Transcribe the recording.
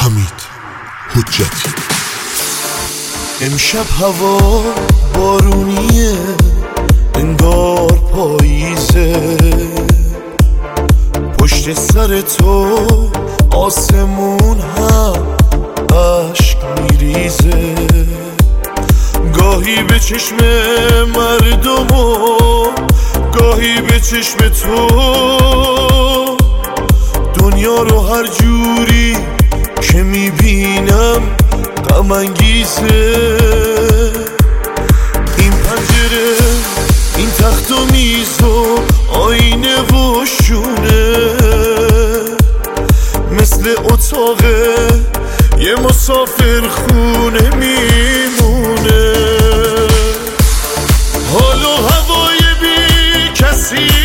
حمید حجتی. امشب هوا بارونیه، انگار پاییزه، پشت سر تو آسمون هم عشق میریزه. گاهی به چشم مردم و گاهی به چشم تو، دنیا رو هر جوری که میبینم غم انگیزه. این پنجره، این تخت و میز و آینه و شونه، مثل اتاق یه مسافر خونه میمونه. حال و هوای بی کسی